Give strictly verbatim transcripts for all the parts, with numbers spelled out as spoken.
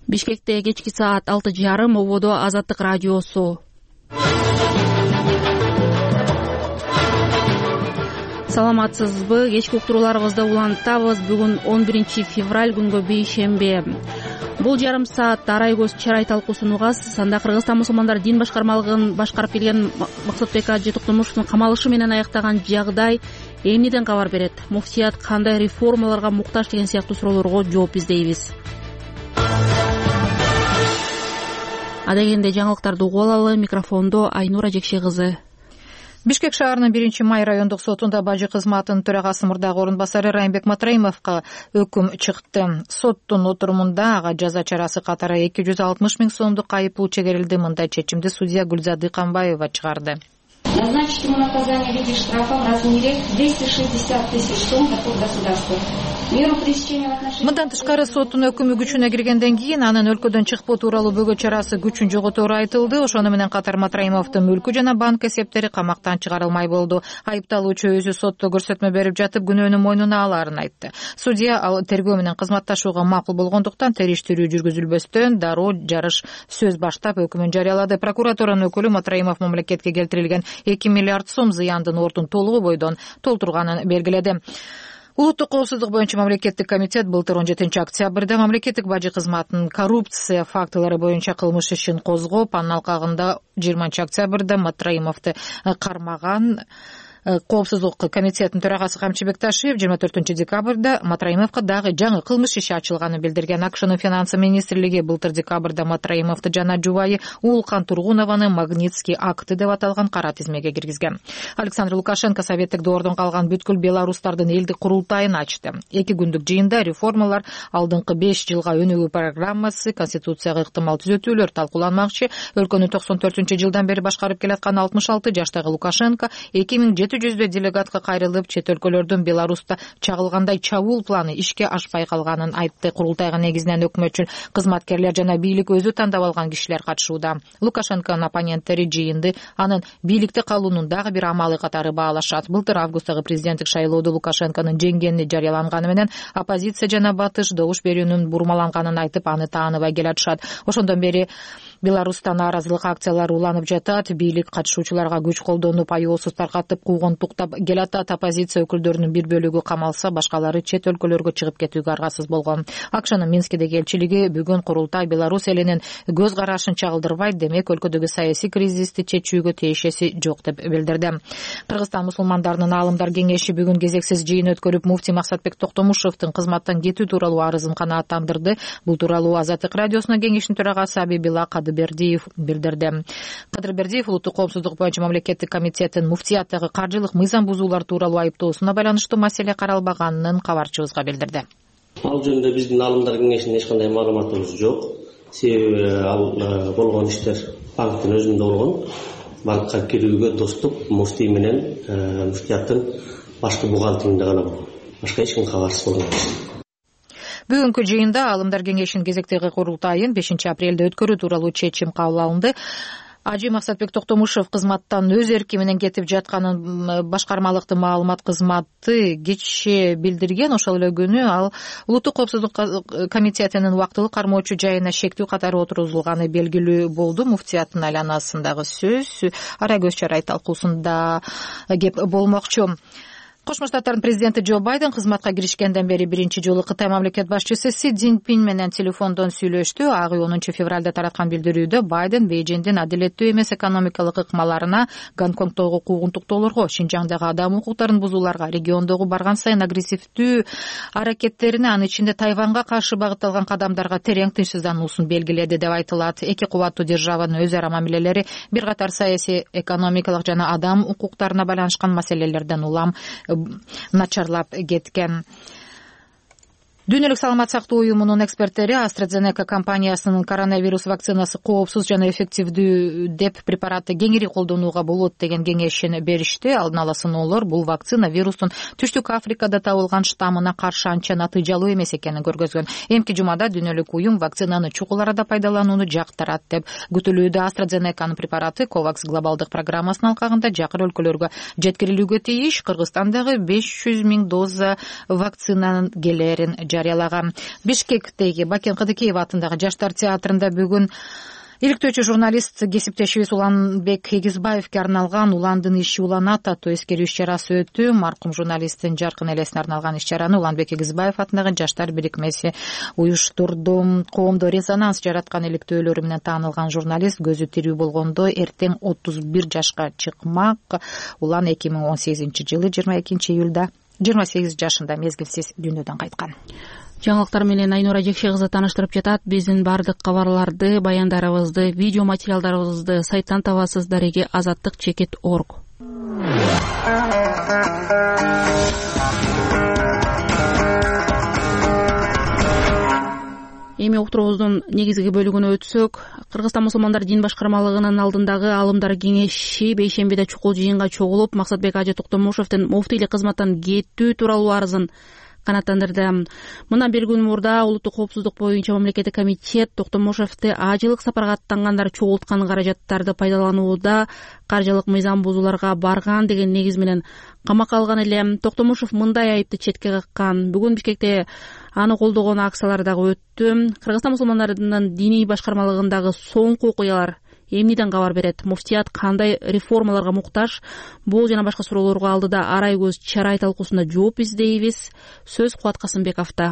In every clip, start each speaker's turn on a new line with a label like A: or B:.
A: Бишкекте кечки саат алты жарым, ободо Азаттык радиосу. Саламатсызбы? Кечки уктурууларыбызды улантабыз. Бүгүн он биринчи февраль күнгө бейшембе. Бул жарым саат арай көз чарай талкуусун угасыз. Анда Кыргызстан мусулмандар дин башкармалыгын башкарып келген Максатбек Ажы Токтомушевдун камалышы менен аяктаган жагдай эмнеден кабар берет? Муфтият кандай реформаларга муктаж деген сыяктуу суроолорго жооп издейбиз. Адегенде жаңылыктарды угуп алалы. Микрофондо Айнура Жекши кызы.
B: Бишкек шаарынын биринчи май райондук сотунда бажы кызматынын төрагасы мурдагы орун басары Райымбек Матраимовго өкүм чыкты. Соттун отурумунда ага жаза чарасы катары эки жүз алтымыш миң сомдук айыппул чегерилди. Мындай чечимди судья Гүлза Дыканбаева чыгарды.
C: Назначить ему наказание в виде штрафа в размере двести шестьдесят тысяч сом доход государства. Меру пресечения в отношении... Мындан тышкары соттун өкүмү күчүнө киргенден кийин анын өлкөдөн чыкпоо тууралуу бөгө чарасы күчүн жоготору айтылды. Ошону менен катар Матраимовдун мүлкү жана банк эсептери камактан чыгарылмай болду. Айыпталуучу өзү сотто көрсөтмө берип жатып күнөөнү мойнуна алаарын айтты. Судья ал тергөө менен кызматташууга макул болгондуктан териштирүү жүргүзүлбөстөн дароо жарыш сөз баштап өкүмүн жарыялады. Прокуратуранын өкүлү Матраимов мамлекетке келтирилген эки миллиард сом зыяндын ордун толугу бойдон толтурганын белгиледи. Улуттук коопсуздук боюнча мамлекеттик комитет былтыр он жетинчи октябрда мамлекеттик бажы кызматынын коррупция фактылары боюнча кылмыш ишин козгоп, анын алкагында жыйырманчы октябрда Матраимовду кармаган. Коопсуздук комитетинин төрагасы Камчы Бекташиев жыйырма төртүнчү декабрда Матраимовго дагы жаңы кылмыш иши ачылганын билдирген. АКШнын финансы министрлиги былтыр декабрда Матраимовду жана жубайы Уулкан Тургунованы Магнитский акты деп аталган кара тизмеге киргизген. Александр Лукашенко советтик доордон калган бүткүл беларустардын элдик курултайын ачты. Эки күндүк жыйында реформалар, алдыңкы беш жылга өнүгүү программасы, конституцияга ыктымал түзөтүүлөр талкууланмакчы. Өлкөнү токсон төртүнчү жылдан бери башкарып келаткан алтымыш алты жаштагы Лукашенко эки миң жети жүздөй делегатка кайрылып, чет өлкөлөрдүн Беларуста чагылгандай чабуул планы ишке ашпай калганын айтты. Курултайга негизинен өкмөтчүл кызматкерлер жана бийлик өзү тандап алган кишилер катышууда. Лукашенконун оппоненттери жыйынды анын бийликте калуунун дагы бир амалы катары баалашат. Былтыр августтагы президенттик шайлоодо Лукашенконун жеңгени жарыяланганы менен оппозиция жана батыш добуш берүүнүн бурмаланганын айтып, аны тааныбай келатышат. Ошондон бери Беларуста нааразылык акциялары уланып жатат. Бийлик катышуучуларга күч колдонуп, аеосуз таркатып куугун туктап келатат. Оппозиция өкүлдөрүнүн бир бөлүгү камалса, башкалары чет өлкөлөргө чыгып кетүүгө аргасыз болгон. АКШнын Минскидеги элчилиги бүгүн курултай Беларусь элинин көз карашын чагылдырбайт, демек өлкөдөгү саясий кризисти чечүүгө тиешеси жок деп билдирди. Кыргызстан мусулмандарынын аалымдар кеңеши бүгүн кезексиз жыйын өткөрүп, муфтий Максатбек Токтомушевдун кызматтан кетүү тууралуу арызын канааттандырды. Бул тууралуу Азаттык радиосунун кеңештин төрагасы Абибилла Кадырбердиев билдирди. Кадырбердиев улуттук коопсуздук боюнча мамлекеттик комитеттин муфтияттагы каржылык мыйзам бузуулар тууралуу айыптоосуна байланыштуу маселе каралбаганын кабарчыбызга билдирди.
D: Ал жөнүндө биздин аалымдар кеңешинин эч кандай маалыматыбыз жок. Себеби ал болгон иштер банктын өзүндө болгон. Банкка кирүүгө доступ муфтий менен муфтияттын башкы бухгалтеринде гана болгон. Башка эч ким кабарсыз болгон.
B: Бүгүнкү жыйында аалымдар кеңешинин кезектеги курултайын бешинчи апрелде өткөрүү тууралуу чечим кабыл алынды. Ажы Максатбек Токтомушев кызматтан өз эрки менен кетип жатканын башкармалыктын маалымат кызматы кечээ билдирген. Ошол эле күнү ал улуттук коопсуздук комитетинин убактылык кармоочу жайына шектүү катары отургузулганы белгилүү болду. Муфтияттын айланасындагы сөз арай көз чарай талкуусунда кеп болмокчу. Кошмо Штаттардын президенти Джо Байден кызматка киришкенден бери биринчи жолу Кытай мамлекет башчысы Си Цзиньпин менен телефондон сүйлөштү. Ак үй онунчу февралда тараткан билдирүүдө Байден Бейжиңдин адилеттүү эмес экономикалык ыкмаларына, Гонконгдогу куугунтуктоолорго, Шинжаңдагы адам укуктарын бузууларга, региондогу барган сайын агрессивдүү аракеттерине, анын ичинде Тайванга каршы багытталган кадамдарга терең тынчсыздануусун белгиледи деп айтылат. Эки кубаттуу державанын өз ара мамилелери бир катар саясий, экономикалык жана адам укуктарына байланышкан маселелерден улам начарлап кеткен. Дүйнөлүк саламат сактоо уюмунун эксперттери AstraZeneca компаниясынын коронавирус вакцинасы коопсуз жана эффективдүү деп препаратты кеңири колдонууга болот деген кеңешин беришти. Алдын ала сыноолор бул вакцина вирустун Түштүк Африкада табылган штаммына каршы анча натыйжалуу эмес экенин көргөзгөн. Эмки жумада дүйнөлүк уюм вакцинаны чукул арада пайдаланууну жактырат деп күтүлүүдө. AstraZeneca'нын препараты COVAX глобалдык программасынын алкагында жакыр өлкөлөргө жеткирилүүгө тийиш. Кыргызстандагы беш жүз миң доза вакцинанын келерин жарыялаган. Бишкектеги Бакен Кыдыкеев атындагы Жаштар театрында бүгүн иликтөөчү журналист кесиптешибиз Уланбек Эгизбаевге арналган Уландын иши уланат аттуу эскерүү иш чарасы өттү. Маркум журналисттин жаркын элесине арналган иш чараны Уланбек Эгизбаев атындагы Жаштар бирикмеси уюштурду. Коомдо резонанс жараткан иликтөөлөрү менен таанылган журналист көзү тирүү болгондо эртең отуз бир жашка чыкмак. Улан эки миң он сегизинчи жылы жыйырма экинчи июлда жыйырма сегиз жашында мезгилсиз дүйнөдөн кайткан.
A: Жаңылыктар менен Айнура Жекше кызы тааныштырып жатат. Биздин баардык кабарларды, баяндарыбызды, видео материалдарыбызды сайттан табасыз. Дареги азаттык чекит орг. Эми уктуруубуздун негизги бөлүгүнө өтсөк, Кыргызстан мусулмандар дин башкармалыгынын алдындагы алымдар кеңеши бейшембиде чукул жыйынга чогулуп, Максатбек Ажы Токтомушевдин муфтийлик кызматтан кетүү тууралуу арызын канааттандырды. Мындан бир күн мурда улуттук коопсуздук боюнча мамлекеттик комитет Токтомушевди ажылык сапарга аттангандар чогулткан каражаттарды пайдаланууда каржылык мыйзам бузууларга барган деген негиз менен камакка алган эле. Токтомушев мындай айыпты четке каккан. Бүгүн Бишкекте аны колдогон акциялар дагы өттү. Кыргызстан мусулмандарынын диний башкармалыгындагы соңку окуялар эмнеден кабар берет? Муфтият кандай реформаларга муктаж? Бул жана башка суроолорго алдыда арай көз чарай талкуусунда жооп издейбиз. Сөз Кубат Касымбековдо.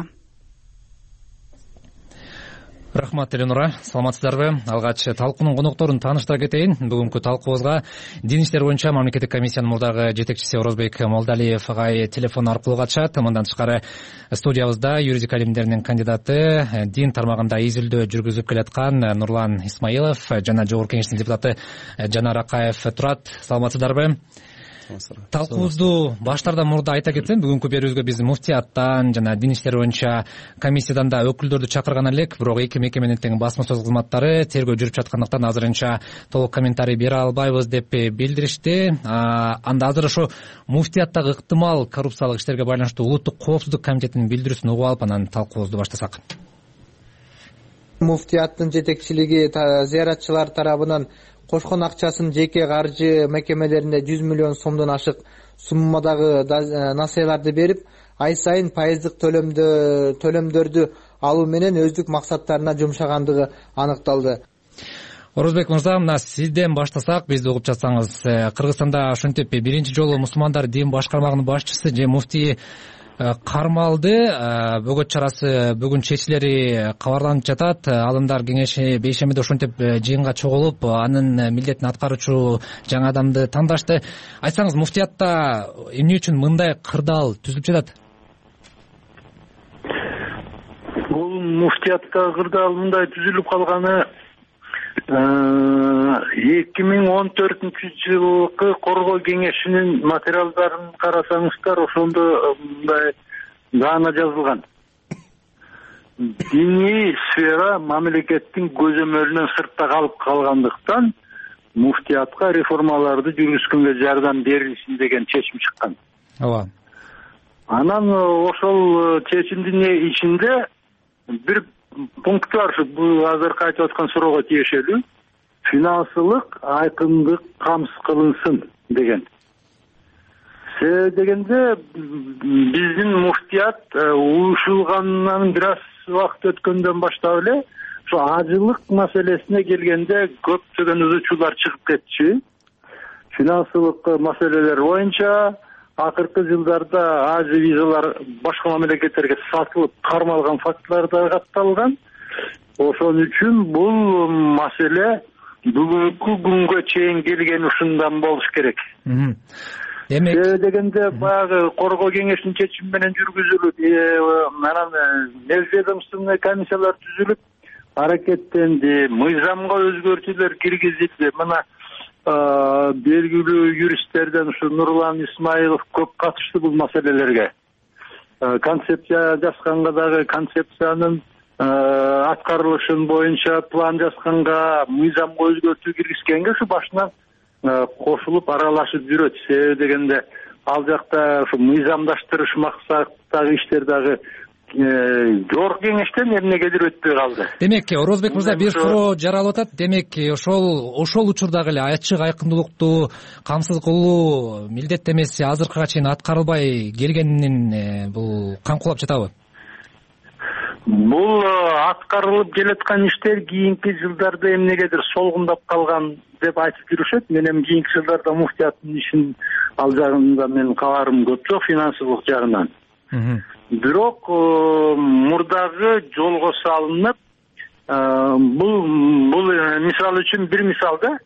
E: Рахмат Эленура, саламатсыздарбы? Алгач талкуунун конокторун тааныштыра кетейин. Бүгүнкү талкуубузга дин иштер боюнча мамлекеттик комиссиянын мурдагы жетекчиси Орозбек Молдалиев агай телефон аркылуу катышат. Мындан тышкары студиябызда юридика илимдеринин кандидаты, дин тармагында изилдөө жүргүзүп келаткан Нурлан Исмаилов жана Жогорку Кеңештин депутаты Жанар Акаев турат. Саламатсыздарбы? Талкуубузду баштардан мурда айта кетсем, бүгүнкү берүүбүзгө биз муфтияттан жана дин иштери боюнча комиссиядан да өкүлдөрдү чакырган элек, бирок эки мекеменин тең басма сөз кызматтары тергөө жүрүп жаткандыктан азырынча толук комментарий бере албайбыз деп билдиришти. Анда азыр ошо муфтияттагы ыктымал коррупциялык иштерге байланыштуу улуттук коопсуздук комитетинин билдирүүсүн угуп алып, анан талкуубузду баштасак.
F: Муфтияттын жетекчилиги зыяратчылар тарабынан кошкон акчасын жеке каржы мекемелерине жүз миллион сомдон ашык суммадагы насыяларды берип, ай сайын пайыздык төлөмдөрдү алуу менен өздүк максаттарына жумшагандыгы аныкталды.
E: Орозбек мырза, мына сизден баштасак, бизди угуп жатсаңыз, Кыргызстанда ошентип биринчи жолу мусулмандар дин башкармагынын башчысы же муфтий кармалды. Бөгөт чарасы бүгүн чечилери кабарланып жатат. Алымдар кеңеши бейшембиде ошентип жыйынга чогулуп, анын милдетин аткаруучу жаңы адамды тандашты. Айтсаңыз, муфтиятта эмне үчүн мындай кырдаал түзүлүп жатат?
G: Бул муфтиятта кырдаал мындай түзүлүп калганы эки миң он төртүнчү жылкы коргоо кеңешинин материалдарын карасаңыздар, ошондо мындай даана жазылган. Диний сфера мамлекеттин көзөмөлүнөн сыртта калып калгандыктан муфтиятка реформаларды жүргүзгөнгө жардам берилсин деген чечим чыккан.
E: Ооба.
G: Анан ошол чечимдин ичинде бир пункт бар, бул азыркы айтып аткан суроого тиешелүү. Финансылык айкындык камсыз кылынсын деген. Себеби дегенде биздин муфтият уюшулгандан бир аз убакыт өткөндөн баштап эле ошо ажылык маселесине келгенде көптөгөн ызычуулар чыгып кетчү. Финансылык маселелер боюнча акыркы жылдарда ажы визалар башка мамлекеттерге сатылып кармалган фактылар да катталган. Ошон үчүн бул маселе бүгүнкү күнгө чейин келген ушундан болуш керек. Демек, дегенде баягы коргоо кеңешинин чечими менен жүргүзүлүп, анан межведомственный комиссиялар түзүлүп, аракеттенди, мыйзамга өзгөртүүлөр киргизилди. Мына белгилүү юристтерден ушу Нурлан Исмаилов көп катышты бул маселелерге. Концепция жазганга дагы концепциянын аткарылышын боюнча план жазганга, мыйзамга өзгөртүү киргизгенге ушу башынан кошулуп аралашып жүрөт. Себеби дегенде ал жакта ушу мыйзамдаштырыш максаттагы иштер дагы жогорку кеңештен эмнегедир өтпөй калды.
E: Демек, Орозбек мырза бир суроо жаралып атат. Демек, ошол ошол учурдагы эле ачык айкындуулукту камсыз кылуу милдеттемеси азыркыга чейин аткарылбай келгенин бул камкулап жатабы?
G: Бул аткарылып келаткан иштер кийинки жылдарда эмнегедир солгундап калган деп айтып жүрүшөт. Мен эми кийинки жылдарда муфтияттын ишин ал жагында менин кабарым көп жок финансылык жагынан. Бирок мурдагы жолго салынып, бул бул мисал үчүн бир мисалда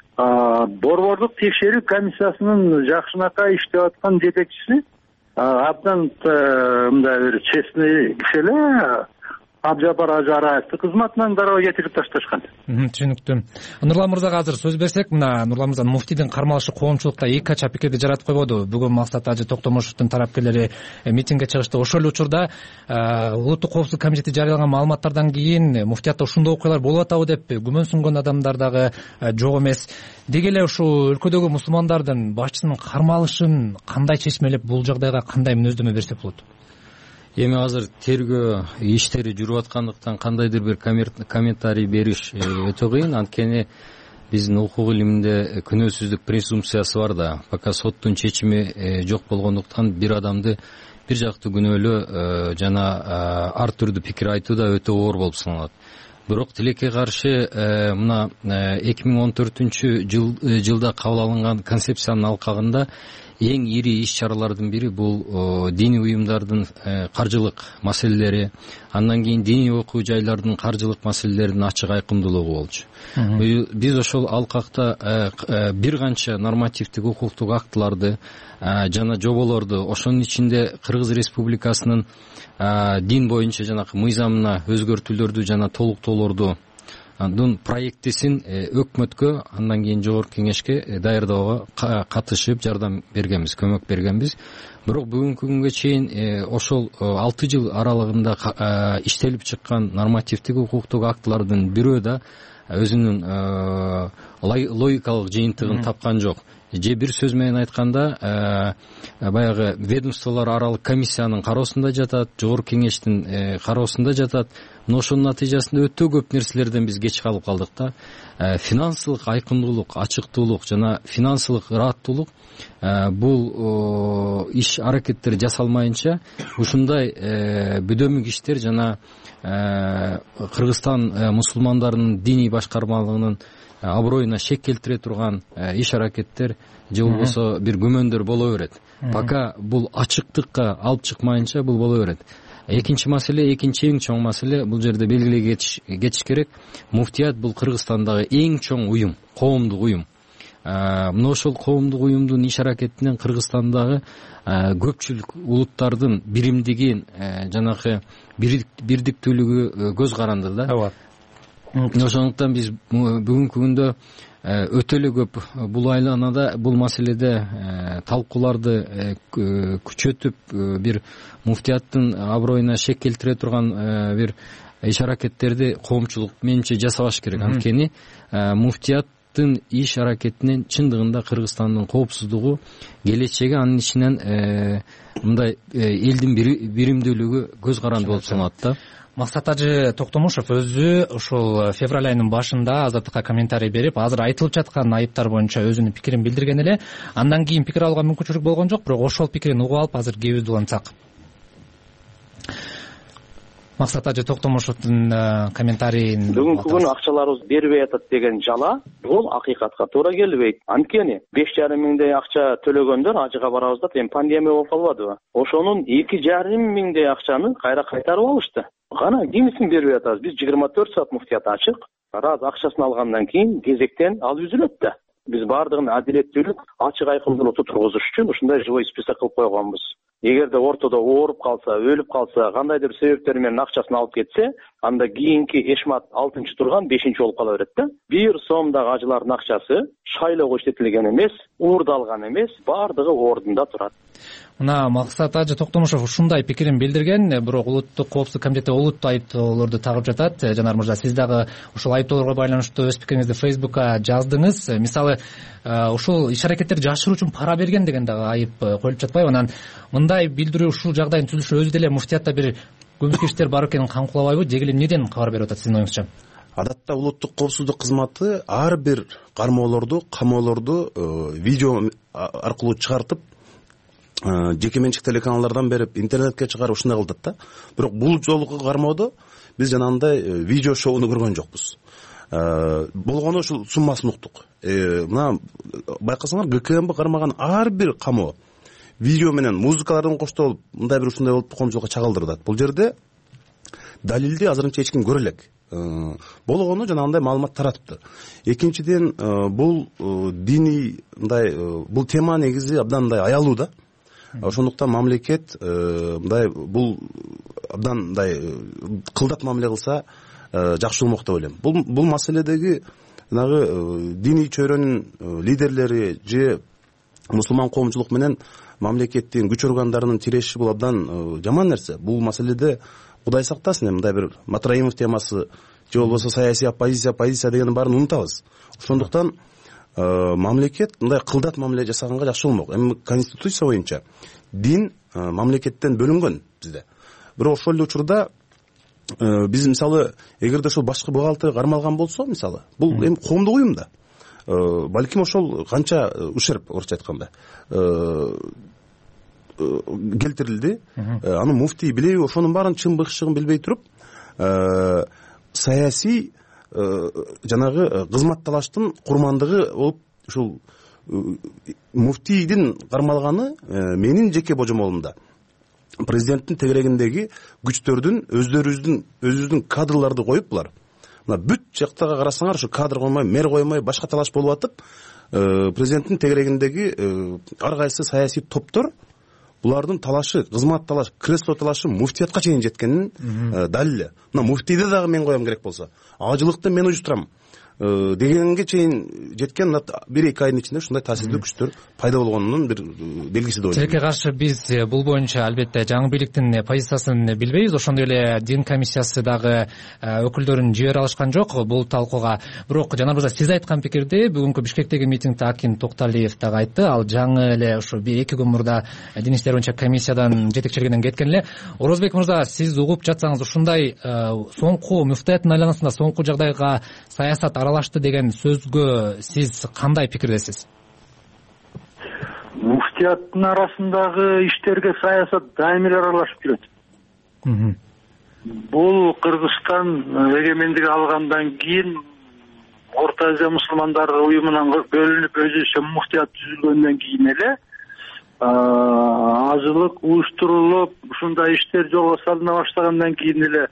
G: борбордук текшерүү комиссиясынын жакшынакай иштеп аткан жетекчиси абдан мындай бир честный киши эле, Абжапар Ажараевди кызматынан дароо кетирип ташташкан.
E: Түшүнүктүү. Нурлан мырзага азыр сөз берсек, мына Нурлан мырза муфтийдин кармалышы коомчулукта эки кача пикирди жаратып койбоду. Бүгүн Максат Ажы Токтомушевдун тарапкерлери митингге чыгышты. Ошол эле учурда Улуттук коопсуздук комитети жарыялаган маалыматтардан кийин муфтиятта ушундай окуялар болуп атабы деп күмөнсүнгөн адамдар дагы жок эмес. Деги эле ушул өлкөдөгү мусулмандардын башчысынын кармалышын кандай чечмелеп, бул жагдайга кандай мүнөздөмө берсек болот?
H: Эми азыр тергөө иштери жүрүп аткандыктан кандайдыр бир комментарий бериш өтө кыйын. Анткени биздин укук илиминде күнөөсүздүк презумпциясы бар да. Пока соттун чечими жок болгондуктан бир адамды бир жактуу күнөөлөө жана ар түрдүү пикир айтуу да өтө оор болуп саналат. Бирок тилекке каршы мына эки миң он төртүнчү жылда кабыл алынган концепциянын алкагында эң ири иш-чаралардын бири бул диний уюмдардын каржылык маселелери, андан кийин диний окуу жайлардын каржылык маселелеринин ачык айкындуулугу болчу. Биз ошол алкакта бир канча нормативдик укуктук актыларды жана жоболорду, ошонун ичинде Кыргыз Республикасынын дин боюнча жанакы мыйзамына өзгөртүүлөрдү жана толуктоолорду Дун проектисин өкмөткө, андан кийин жогорку кеңешке даярдоого катышып жардам бергенбиз, көмөк бергенбиз. Бирок бүгүнкү күнгө чейин ошол алты жыл аралыгында иштелип чыккан нормативдик укуктук актылардын бирөө да өзүнүн логикалык жыйынтыгын тапкан жок. Же бир сөз менен айтканда, баягы ведомстволор аралык комиссиянын кароосунда жатат, жогорку кеңештин кароосунда жатат. Но ошонун натыйжасында өтө көп нерселерден биз кеч калып калдык да. Финансылык айкындуулук, ачыктуулук жана финансылык ыраттуулук бул иш аракеттер жасалмайынча ушундай бүдөмүк иштер жана Кыргызстан мусулмандарынын диний башкармалыгынын аброюна шек келтире турган иш аракеттер же болбосо бир күмөндөр боло берет. Пока бул ачыктыкка алып чыкмайынча бул боло берет. Экинчи маселе, экинчи эң чоң маселе, бул жерде белгилей кетиш керек. Муфтият бул Кыргызстандагы эң чоң уюм, коомдук уюм. Мына ошол коомдук уюмдун иш аракетинен Кыргызстандагы көпчүлүк улуттардын биримдигин, жанакы бирдиктүүлүгү көз каранды да.
E: Ооба.
H: Ошондуктан биз бүгүнкү күндө өтө эле көп бул айланада, бул маселеде талкууларды күчөтүп, бир муфтияттын аброюна шек келтире турган бир иш аракеттерди коомчулук менимче жасабаш керек. Анткени муфтияттын иш аракетинен чындыгында Кыргызстандын коопсуздугу, келечеги, анын ичинен мындай элдин биримдүүлүгү көз каранды болуп саналат да.
E: Максат Ажы Токтомушев өзү ушул февраль айынын башында Азаттыкка комментарий берип, азыр айтылып жаткан айыптар боюнча өзүнүн пикирин билдирген эле. Андан кийин пикир алууга мүмкүнчүлүк болгон жок, бирок ошол пикирин угуп алып, азыр кебиз улантсак. Максат Ажы Токтомушевдун комментарийин
I: бүгүнкү күнү акчаларыбыз бербей атат деген жала, бул акыйкатка туура келбейт. Анткени беш жарым миңдей акча төлөгөндөр ажыга барабыз деп, эми пандемия болуп калбадыбы? Ошонун эки жарым миңдей акчаны кайра кайтарып алышты. Гана кимисин бербей атабыз. Биз жыйырма төрт саат муфтият ачык. Раз акчасын алгандан кийин кезектен алып үзүлөт да. Биз бардыгын адилеттүүлүк, ачык айкындуулукту тургузуш үчүн ушундай живой список кылып койгонбуз. Эгерде ортодо ооруп калса, өлүп калса, кандайдыр себептер менен акчасын алып кетсе, анда кийинки эшмат алтынчы турган бешинчи болуп кала берет да. Бир сомдагы ажылардын акчасы шайлоого иштетилген эмес, уурдалган эмес, бардыгы ордунда турат.
E: Мына Максат Ажы Токтомушев ушундай пикирин билдирген, бирок Улуттук коопсуздук комитети олуттуу айыптоолорду тагып жатат. Жанар мырза, сиз дагы ушул айыптоолорго байланыштуу өз пикириңизди Фейсбукка жаздыңыз. Мисалы, ушул иш аракеттерди жашыруу үчүн пара берген деген дагы айып коюлуп жатпайбы? Анан мындай билдирүү, ушул жагдайдын түзүлүшү өзү деле муфтиятта бир көмүскө иштер бар экенин камкылабайбы? Же эмнеден кабар берип атат сиздин оюңузча?
J: Адатта улуттук коопсуздук кызматы ар бир кармоолорду, камоолорду видео аркылуу чыгартып жеке менчик телеканалдардан берип интернетке чыгарып ушундай кылдык да. Бирок бул жолку кармоодо биз жанагындай видео шоуну көргөн жокпуз. Болгону ушул суммасын уктук. Мына байкасаңар ГКМБ кармаган ар бир камоо видео менен музыкалардын коштолуп мындай бир ушундай болуп коомчулукка чагылдырат. Бул жерде далилди азырынча эч ким көрө элек. Болгону жанагындай маалымат таратыпты. Экинчиден бул диний мындай бул тема негизи абдан мындай аялуу да. Ошондуктан мамлекет мындай бул абдан мындай кылдат мамиле кылса жакшы болмок деп ойлойм. Бул бул маселедеги жанагы диний чөйрөнүн лидерлери же мусулман коомчулук менен мамлекеттин күч органдарынын тиреши бул абдан жаман нерсе. Бул маселеде Кудай сактасын, мындай бир Матраимов темасы же болбосо саясий оппозиция, позиция дегендин баарын унутабыз. Ошондуктан мамлекет мындай кылдат мамиле жасаганга жакшы болмок. Эми конституция боюнча дин мамлекеттен бөлүнгөн бизде. Бирок ошол эле учурда биз мисалы эгерде ошол башкы бухгалтер кармалган болсо, мисалы, бул эми коомдук уюм да. Балким ошол канча ушерб, орусча айтканда, келтирилди. Аны муфтий билеби, ошонун баарын чын быкчыгын билбей туруп, саясий жанагы кызматталаштын курмандыгы болуп ушул муфтийдин кармалганы менин жеке божомолумда президенттин тегерегиндеги күчтөрдүн өздөрүбүздүн өзүбүздүн кадрларды коюп булар мына бүт жактага карасаңар ушу кадр коймой, мэр коймой башка талаш болуп атып, президенттин тегерегиндеги ар кайсы саясий топтор булардын талашы, кызмат талашы, кресло талашы муфтиятка чейин жеткенин далили. Мына муфтийди дагы мен коем керек болсо, ажылыкты мен уюштурам дегенге чейин жеткен бир эки айдын ичинде ушундай таасирдүү күчтөр пайда болгонунун бир белгиси деп ойлойм.
E: Тилекке каршы биз бул боюнча албетте жаңы бийликтин позициясын билбейбиз. Ошондой эле дин комиссиясы дагы өкүлдөрүн жибере алышкан жок бул талкууга. Бирок жанагы сиз айткан пикирди бүгүнкү Бишкектеги митингде Акин Токталиев дагы айтты. Ал жаңы эле ушу бир эки күн мурда дин иштери боюнча комиссиядан жетекчилигинен кеткен эле. Орозбек мырза, сиз угуп жатсаңыз ушундай соңку муфтияттын айланасында соңку жагдайга саясат аралашты деген сөзгө сиз кандай пикирдесиз?
G: Муфтияттын арасындагы иштерге саясат дайыма эле аралашып жүрөт. Бул Кыргызстан эгемендик алгандан кийин Орто Азия мусулмандары уюмунан бөлүнүп өзүнчө муфтият түзүлгөндөн кийин эле ажылык уюштурулуп, ушундай иштер жолго салына баштагандан кийин эле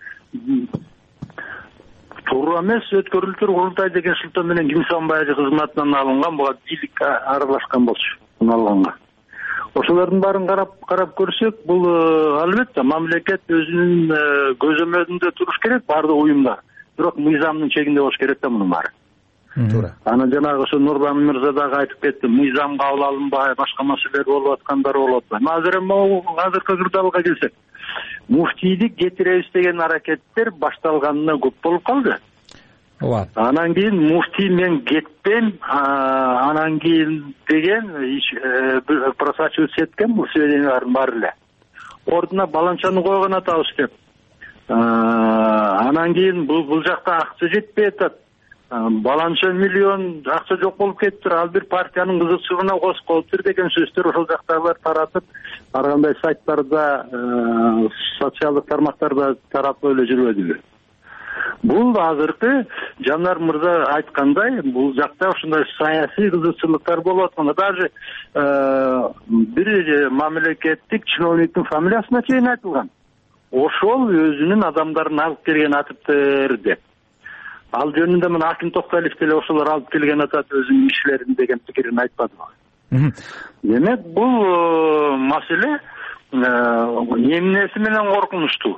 G: туура эмес өткөрүлтүр курултай деген шылтоо менен Кимсанбай ажы кызматынан алынган, буга бийлик аралашкан болчу муну алганга. Ошолордун баарын карап карап көрсөк, бул албетте мамлекет өзүнүн көзөмөлүндө туруш керек баардык уюмдар. Бирок мыйзамдын чегинде болуш керек да мунун баары. Туура. Аны жанагы ошо Нурбан мырза дагы айтып кетти, мыйзам кабыл алынбай, башка маселелер болуп аткандар болуп атпайбы. Азыр эми азыркы кырдаалга келсек, муфтийди кетиребиз деген аракеттер башталганына көп болуп калды. Ооба. Анан кийин муфтий мен кетпейм, анан кийин деген просачиваться эткен бул сведениялардын баары эле. Ордуна баланчаны койгон атабыз деп. Анан кийин бул бул жакта акча жетпей атат. Баланча миллион акча жок болуп кетиптир, ал бир партиянын кызыкчылыгына косколуптур деген сөздөр ошол жактагылар таратып, ар кандай сайттарда, социалдык тармактарда таратып эле жүрбөдүбү. Бул азыркы Жанар мырза айткандай, бул жакта ушундай саясий кызыкчылыктар болуп атканда, даже бир мамлекеттик чиновниктин фамилиясына чейин айтылган. Ошол өзүнүн адамдарын алып келген атыптыр деп. Ал жөнүндө мына Акин Токталиев деле ошолор алып келген атат өзүнүн кишилерин деген пикирин айтпадыбы. Демек бул маселе эмнеси менен коркунучтуу?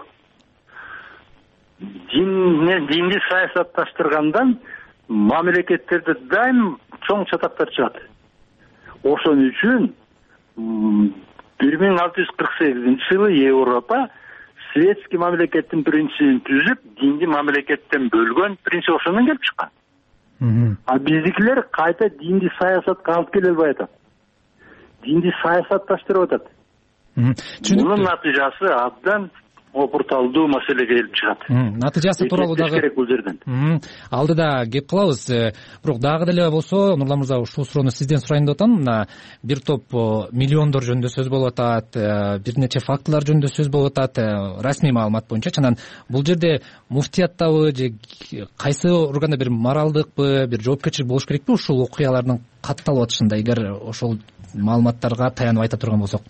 G: Динди саясатташтыргандан мамлекеттерде дайым чоң чатактар чыгат. Ошон үчүн бир миң алты жүз кырк сегизинчи жылы Европа светский мамлекеттин принцибин түзүп, динди мамлекеттен бөлгөн принцип ошондон келип чыккан. А биздикилер кайта динди саясатка алып келе албай атат. Динди саясатташтырып атат. Мунун натыйжасы абдан опурталдуу маселеге келип чыгат.
E: Натыйжасы тууралуу дагы
G: керек бул жерден.
E: Алдыда кеп кылабыз. Бирок дагы деле болсо, Нурлан мырза, ушул суроону сизден сурайын деп атам. Мына бир топ миллиондор жөнүндө сөз болуп атат, бир нече фактылар жөнүндө сөз болуп атат, расмий маалымат боюнча. Анан бул жерде муфтияттабы же кайсы органда бир моралдыкпы, бир жоопкерчилик болуш керекпи ушул окуялардын катталып атышында, эгер ошол маалыматтарга таянып айта турган болсок?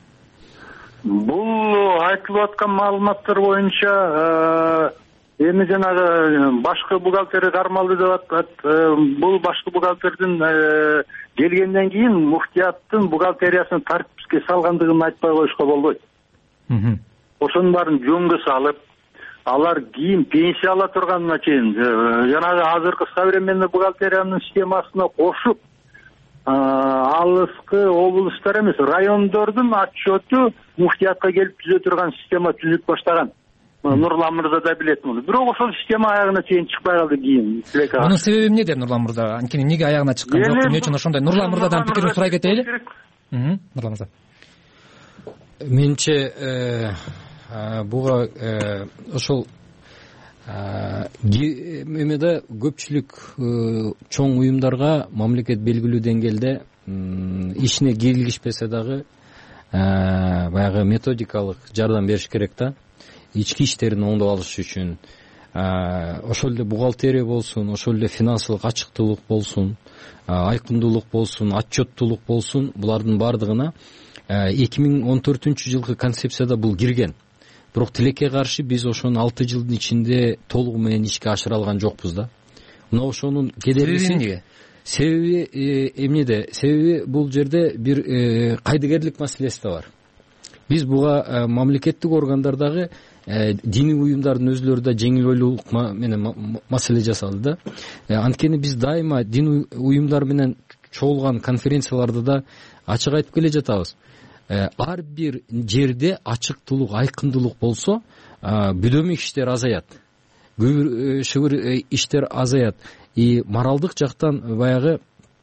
G: Бул айтылып аткан маалыматтар боюнча эми жанагы башкы бухгалтери кармалды деп атат. Бул башкы бухгалтердин келгенден кийин муфтияттын бухгалтериясын тартипке салгандыгын айтпай коюшка болбойт. Ошонун баарын жөнгө салып, алар кийин пенсия ала турганына чейин жанагы азыркы современный бухгалтериянын системасына кошуп, алыскы облустар эмес, райондордун отчету муфтиятка келип түзө турган система түзүп баштаган. Нурлан мырза да билет муну. Бирок ошол система аягына чейин чыкпай калды кийин.
E: Мунун себеби эмнеде, Нурлан мырза? Анткени эмнеге аягына чыккан жок, эмне үчүн ошондой? Нурлан мырзадан пикирин сурай кетели. Нурлан мырза.
H: Менимче буга ошол эмеде көпчүлүк чоң уюмдарга мамлекет белгилүү деңгээлде ишине киргизбесе дагы баягы методикалык жардам бериш керек да. Ички иштерин оңдоп алыш үчүн ошол эле бухгалтерия болсун, ошол эле финансылык ачыктуулук болсун, айкындуулук болсун, отчеттуулук болсун, булардын бардыгына эки миң он төртүнчү жылкы концепцияда бул кирген. Бирок тилекке каршы биз ошону алты жылдын ичинде толугу менен ишке ашыра алган жокпуз да. Мына ошонун кедергиси эмне? Себеби эмнеде? Себеби бул жерде бир кайдыгерлик маселеси да бар. Биз буга мамлекеттик органдардагы диний уюмдардын өзүлөрү да жеңил ойлуулук менен маселе жасалды да. Анткени биз дайыма диний уюмдар менен чогулган конференцияларда да ачык айтып келе жатабыз. Ар бир жерде ачыктуулук, айкындуулук болсо, бүдөмүк иштер азаят. Көбүр шыбыр иштер азаят. И моралдык жактан баягы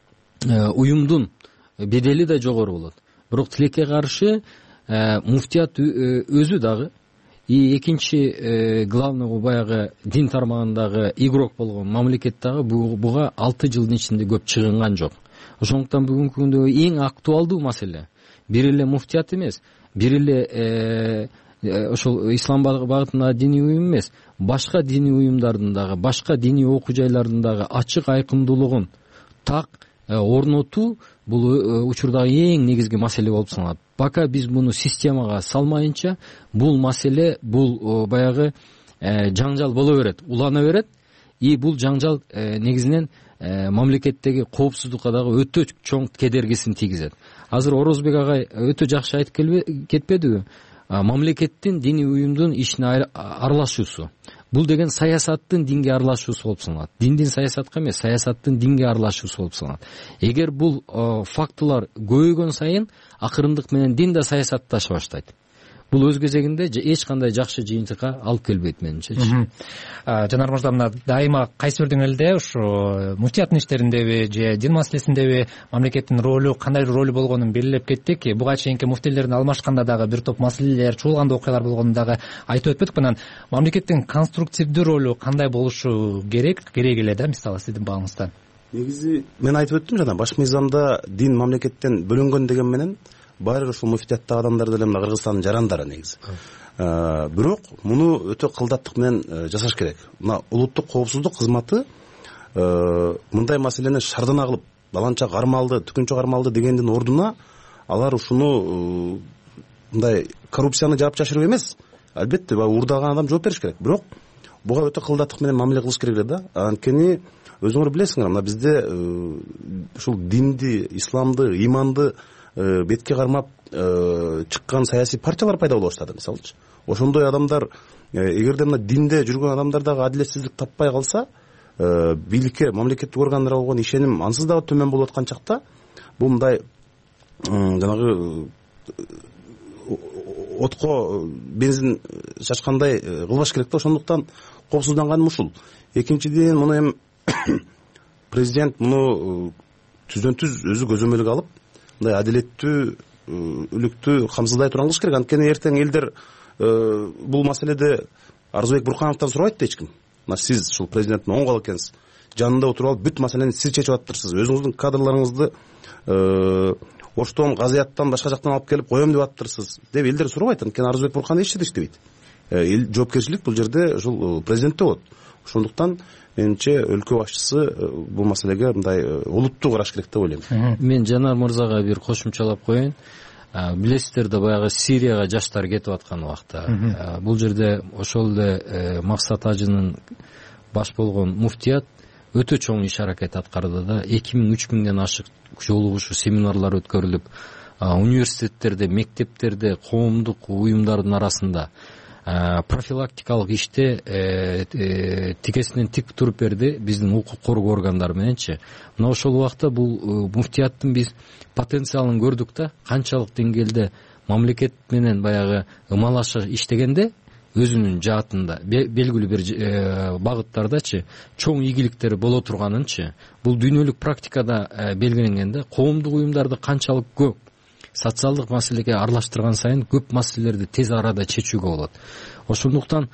H: уюмдун бедели да жогору болот. Бирок тилекке каршы муфтият өзү дагы и экинчи главный баягы дин тармагындагы игрок болгон мамлекет дагы буга алты жылдын ичинде көп чыгынган жок. Ошондуктан бүгүнкү күндө эң актуалдуу маселе бир эле муфтият эмес, бир эле ошол ислам багытындагы диний уюм эмес, башка диний уюмдардын дагы, башка диний окуу жайлардын дагы ачык айкындуулугун так орнотуу бул учурдагы эң негизги маселе болуп саналат. Пока биз муну системага салмайынча, бул маселе, бул баягы жаңжал боло берет, улана берет. И бул жаңжал негизинен мамлекеттеги коопсуздукка дагы өтө чоң кедергисин тийгизет. Азыр Орозбек агай өтө жакшы айтып кетпедиби? Мамлекеттин диний уюмдун ишине аралашуусу. Бул деген саясаттын динге аралашуусу болуп саналат. Диндин саясатка эмес, саясаттын динге аралашуусу болуп саналат. Эгер бул фактылар көбөйгөн сайын, акырындык менен дин да саясатташа баштайт. Бул өз кезегинде эч кандай жакшы жыйынтыкка алып келбейт менимче.
E: Жанар мырза, мына дайыма кайсы бир деңгээлде ушу муфтияттын иштериндеби же дин маселесиндеби мамлекеттин ролу, кандай ролу болгонун белгилеп кеттик. Буга чейинки муфтийлердин алмашканда дагы бир топ маселелер, чуулганда окуялар болгонун дагы айтып өтпөдүк. Анан мамлекеттин конструктивдүү ролу кандай болушу керек, керек эле да, мисалы сиздин багыңыздан?
J: Негизи мен айтып өттүм жана баш мыйзамда дин мамлекеттен бөлүнгөн деген менен баары ушул муфтияттагы адамдар деле мына Кыргызстандын жарандары негизи. Бирок муну өтө кылдаттык менен жасаш керек. Мына улуттук коопсуздук кызматы мындай маселени шардана кылып, баланча кармалды, түкүнчө кармалды дегендин ордуна алар ушуну мындай коррупцияны жаап жашырып эмес, албетте уурдаган адам жооп бериш керек. Бирок буга өтө кылдаттык менен мамиле кылыш керек эле да. Анткени өзүңөр билесиңер, мына бизде ушул динди, исламды, иманды бетке кармап чыккан саясий партиялар пайда боло баштады, мисалычы. Ошондой адамдар, эгерде мына динде жүргөн адамдар дагы адилетсиздик таппай калса, бийликке, мамлекеттик органдарга болгон ишеним ансыз дагы төмөн болуп аткан чакта, бул мындай жанагы отко бензин чачкандай кылбаш керек да. Ошондуктан коопсузданганым ушул. Экинчиден, муну эми президент муну түздөн түз өзү көзөмөлгө алып, мындай адилеттүү, үлүктүү камсыздай турган кылыш керек. Анткени эртең элдер бул маселеде Арзыбек Буркановдон сурабайт да эч ким. Сиз ушул президенттин оң колу экенсиз, жанында отуруп алып бүт маселени сиз чечип атыптырсыз. Өзүңүздүн кадрларыңызды Оштон, Газияттан, башка жактан алып келип коем деп атыптырсыз деп элдер сурабайт. Анткени Арзыбек Бурканов эч жерде иштебейт. Эл жоопкерчилик бул жерде ушул президентте болот. Ошондуктан менимче өлкө башчысы бул маселеге мындай олуттуу караш керек деп ойлойм.
H: Мен Жанар мырзага бир кошумчалап коеюн. Билесиздер да баягы Сирияга жаштар кетип аткан убакта бул жерде ошол эле Максат Ажынын баш болгон муфтият өтө чоң иш аракет аткарды да. эки миң үч миңден ашык жолугушуу семинарлар өткөрүлүп, университеттерде, мектептерде, коомдук уюмдардын арасында профилактикалык иште тикесинен тик туруп берди биздин укук коргоо органдары мененчи. Мына ошол убакта бул муфтияттын биз потенциалын көрдүк да, канчалык деңгээлде мамлекет менен баягы ымалаша иштегенде өзүнүн жаатында белгилүү бир багыттардачы чоң ийгиликтери боло турганынчы бул дүйнөлүк практикада белгиленген да. Коомдук уюмдарды канчалык көп социалдык маселеге аралаштырган сайын көп маселелерди тез арада чечүүгө болот. Ошондуктан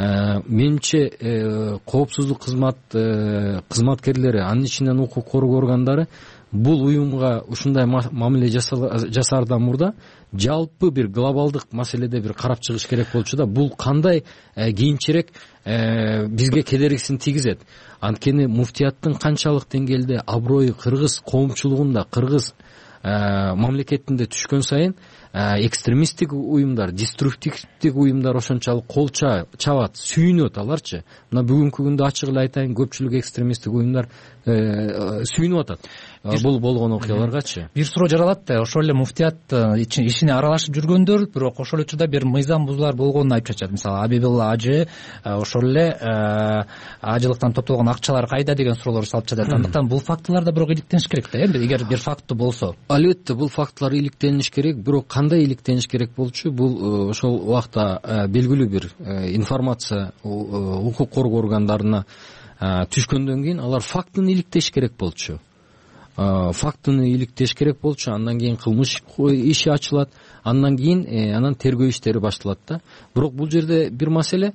H: менимче коопсуздук кызмат кызматкерлери, анын ичинен укук коргоо органдары бул уюмга ушундай мамиле жасаардан мурда жалпы бир глобалдык маселеде бир карап чыгыш керек болчу да. Бул кандай кийинчерээк бизге кедергисин тийгизет. Анткени муфтияттын канчалык деңгээлде аброю кыргыз коомчулугунда, кыргыз мамлекетинде түшкөн сайын экстремисттик уюмдар, деструктивдик уюмдар ошончалык кол чабат, сүйүнөт аларчы. Мына бүгүнкү күндө ачык эле айтайын, көпчүлүк экстремисттик уюмдар сүйүнүп атат бул болгон окуяларгачы.
E: Бир суроо жаралат да, ошол эле муфтият ишине аралашып жүргөндөр, бирок ошол учурда бир мыйзам бузуулар болгонун айтып чачат. Мисалы Абибилла ажы ошол эле ажылыктан топтолгон акчалар кайда деген суроолор салып чатат. Андыктан бул фактыларда бирок иликтениш керек да, эми эгер бир факты болсо.
H: Албетте бул фактылар иликтениш керек, бирок кандай иликтениш керек болчу? Бул ошол убакта белгилүү бир информация укук коргоо органдарына түшкөндөн кийин алар фактыны иликтеш керек болчу. Фактыны иликтеш керек болчу, андан кийин кылмыш иши ачылат, андан кийин анан тергөө иштери башталат да. Бирок бул жерде бир маселе,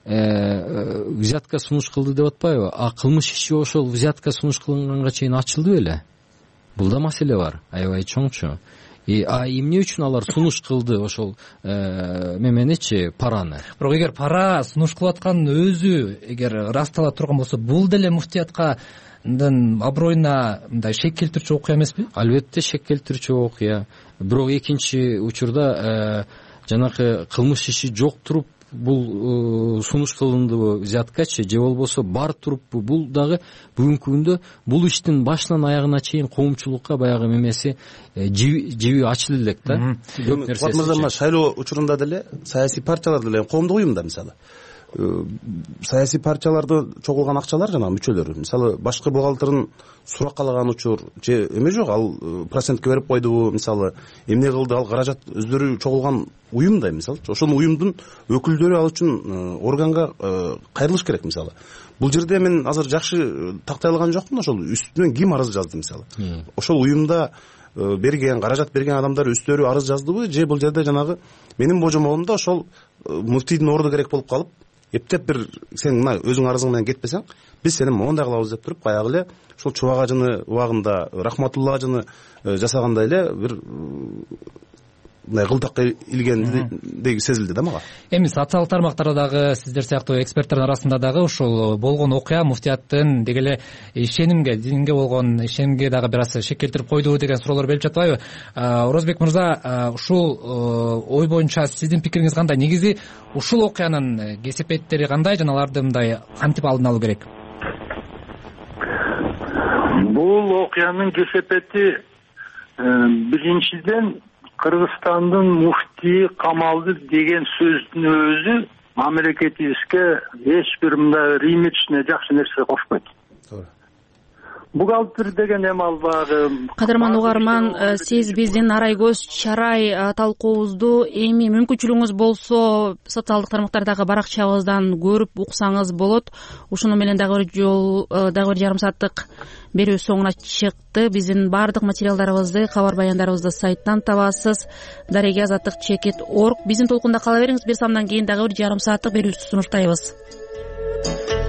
H: взятка сунуш кылды деп атпайбы? А кылмыш иши ошол взятка сунуш кылынганга чейин ачылды беле? Бул да маселе бар, аябай чоңчу. А эмне үчүн алар сунуш кылды ошол меменичи, параны?
E: Бирок эгер пара сунуш кылып аткан өзү эгер растала турган болсо, бул деле муфтиятка аброюна мындай шек келтирчү окуя эмеспи?
H: Албетте шек келтирчү окуя. Бирок экинчи учурда жанакы кылмыш иши жок туруп бул сунуш кылындыбы взяткачы, же болбосо бар туруппу? Бул дагы бүгүнкү күндө бул иштин башынан аягына чейин коомчулукка баягы мемеси жиби ачылы элек да.
J: Көп нерсе. Мырза, шайлоо учурунда деле саясий партиялар деле коомдук уюмда мисалы саясий партияларда чогулган акчалар жана мүчөлөрү, мисалы башкы бухгалтердин сурак калаган учур же эме жок, ал процентке берип койдубу, мисалы эмне кылды, ал каражат өздөрү чогулган уюмда, мисалы ошол уюмдун өкүлдөрү ал үчүн органга кайрылыш керек. Мисалы бул жерде мен азыр жакшы тактай алган жокмун, ошол үстүнөн ким арыз жазды, мисалы ошол уюмда берген каражат берген адамдар үстөрү арыз жаздыбы, же бул жерде жанагы менин божомолумда ошол муфтийдин орду керек болуп калып, эптеп бир сен мына өзүң арызың менен кетпесең, биз сени моундай кылабыз деп туруп, баягы эле ошол Чубак ажыны убагында Рахматулла ажыны жасагандай эле бир мындай кылтакка илгендей сезилди да мага.
E: Эми социалдык тармактарда дагы сиздер сыяктуу эксперттердин арасында дагы ушул болгон окуя муфтияттын деги эле ишенимге, динге болгон ишенимге дагы бир аз шек келтирип койдубу деген суроолор берип жатпайбы? Орозбек мырза, ушул ой боюнча сиздин пикириңиз кандай? Негизи ушул окуянын кесепеттери кандай жана аларды мындай кантип алдын алуу керек?
G: Бул окуянын кесепети биринчиден Кыргызстандын муфтии камалды деген сөздүн өзү мамлекетибизге эч бир мындай имиджине жакшы нерсе кошпойт. бухгалтер деген эми ал баягы
A: кадырман угарман, сиз биздин арай көз чарай талкуубузду эми мүмкүнчүлүгүңүз болсо социалдык тармактардагы баракчабыздан көрүп уксаңыз болот. Ушуну менен дагы бир жол дагы бир жарым сааттык берүү соңуна чыкты. Биздин баардык материалдарыбызды, кабар баяндарыбызды сайттан табасыз. дареге азаттык чекит точка орг. Биздин толкунда кала бериңиз. Бир самдан кийин дагы бир жарым сааттык берүүбүздү сунуштайбыз.